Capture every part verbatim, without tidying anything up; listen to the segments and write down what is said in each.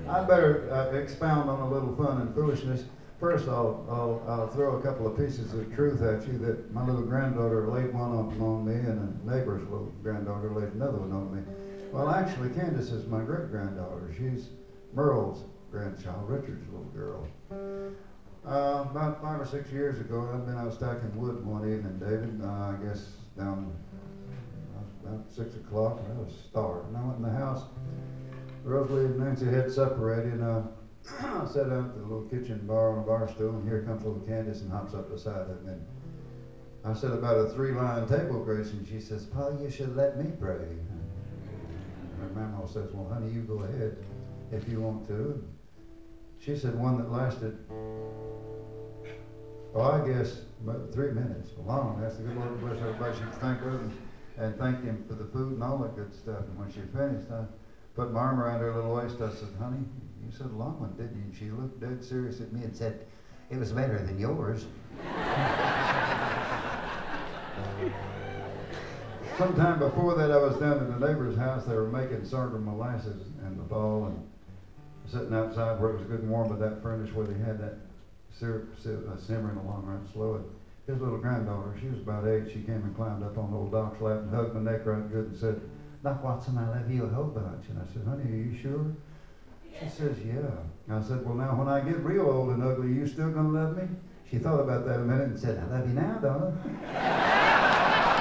I better uh, expound on a little fun and foolishness. First, I'll, I'll, I'll throw a couple of pieces of truth at you that my little granddaughter laid one on, on me, and a neighbor's little granddaughter laid another one on me. Well, actually, Candace is my great-granddaughter. She's Merle's grandchild, Richard's little girl. Uh, about five or six years ago, I'd been out stacking wood one evening, David. Uh, I guess down about six o'clock, and I was starved. And I went in the house. Rosalie and Nancy had separated, and uh, I sat down at the little kitchen bar on a bar stool, and here comes little Candace and hops up beside it. And I said about a three-line table grace, and she says, "Pa, you should let me pray." And her mama says, "Well, honey, you go ahead if you want to." And she said one that lasted, oh, I guess about three minutes. Long. Asked the good Lord to bless everybody she could think of, and, and thank Him for the food and all that good stuff. And when she finished, I put my arm around her little waist. I said, "Honey, you said a long one, didn't you?" And she looked dead serious at me and said, "It was better than yours." Sometime before that, I was down at the neighbor's house. They were making sorghum molasses in the fall, and sitting outside where it was good and warm with that furnace where they had that syrup uh, simmering along right slow. And his little granddaughter, she was about eight, she came and climbed up on old Doc's lap and hugged my neck right good and said, "Doc Watson, I love you a whole bunch." And I said, "Honey, are you sure?" She says, "Yeah." I said, "Well, now, when I get real old and ugly, you still gonna love me?" She thought about that a minute and said, "I love you now, don't I?"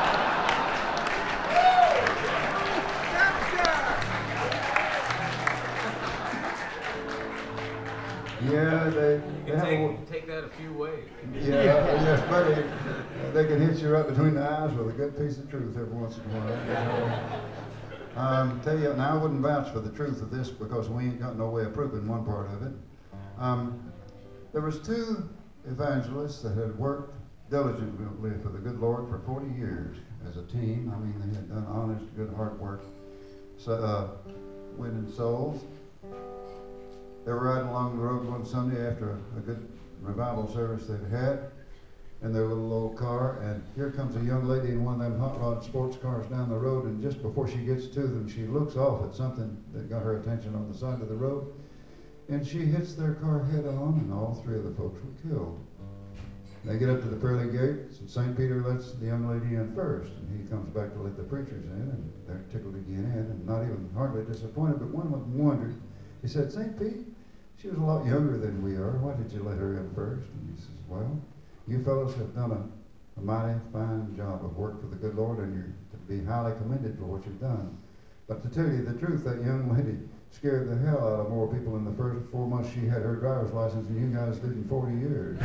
Yeah, they, You they can have take, a, take that a few ways. yeah, yes, buddy. They can hit you right between the eyes with a good piece of truth every once in a while. Um, tell you, now I wouldn't vouch for the truth of this because we ain't got no way of proving one part of it. Um, there was two evangelists that had worked diligently for the good Lord for forty years as a team. I mean, they had done honest, good, hard work, so, uh, winning souls. They were riding along the road one Sunday after a, a good revival service they'd had in their little old car, and here comes a young lady in one of them hot rod sports cars down the road, and just before she gets to them, she looks off at something that got her attention on the side of the road, and she hits their car head on, and all three of the folks were killed. They get up to the pearly gates, and Saint Peter lets the young lady in first, and he comes back to let the preachers in, and they're tickled to get in, and not even hardly disappointed, but one of them wondered. He said, "Saint Pete, she was a lot younger than we are. Why did you let her in first?" And he says, "Well, you fellows have done a, a mighty fine job of work for the good Lord, and you're to be highly commended for what you've done. But to tell you the truth, that young lady scared the hell out of more people in the first four months she had her driver's license than you guys did in forty years.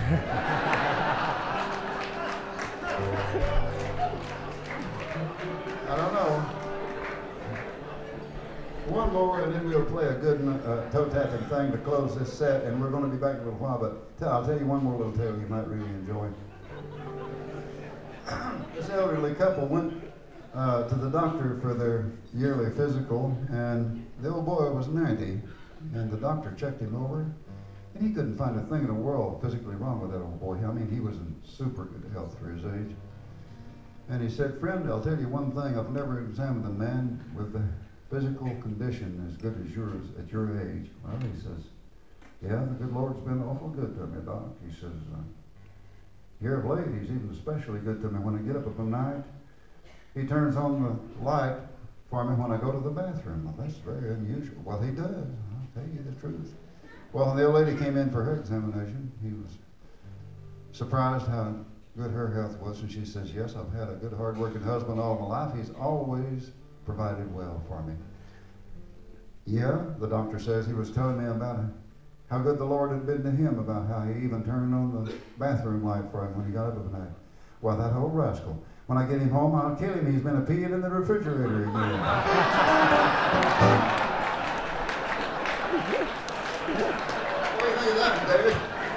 I don't know. One more, and then we'll play a good uh, toe-tapping thing to close this set, and we're going to be back in a little while, but tell, I'll tell you one more little tale you might really enjoy. This elderly couple went uh, to the doctor for their yearly physical, and the old boy was ninety, and the doctor checked him over, and he couldn't find a thing in the world physically wrong with that old boy. I mean, he was in super good health for his age. And he said, "Friend, I'll tell you one thing, I've never examined a man with the physical condition as good as yours at your age." Well, he says, "Yeah, the good Lord's been awful good to me, Doc." He says, uh, "Here of late, he's even especially good to me. When I get up at night, he turns on the light for me when I go to the bathroom." Well, that's very unusual. Well, he does. I'll tell you the truth. Well, when the old lady came in for her examination, he was surprised how good her health was, and she says, "Yes, I've had a good, hard-working husband all my life. He's always provided well for me." Yeah, the doctor says, he was telling me about how good the Lord had been to him, about how he even turned on the bathroom light for him when he got up at night. Well, that old rascal, when I get him home, I'll kill him. He's been a peeing in the refrigerator again. What do you think of that, David?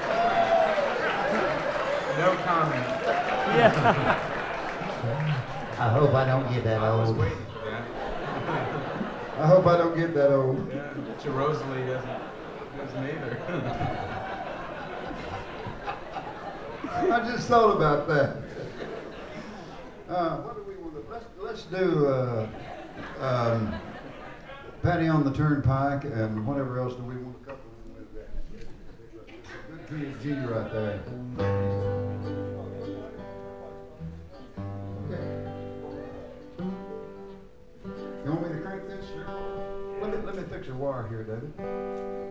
No comment. Yeah. I hope I don't get that I was old. waiting for that. I hope I don't get that old. Yeah, so Rosalie doesn't, doesn't either. I just thought about that. Uh, what do we want to, let's, let's do uh, um, Patty on the Turnpike, and whatever else do we want to couple them with? Good P and G right there. Okay. You want me to crank this? Let me, let me fix your wire here, David.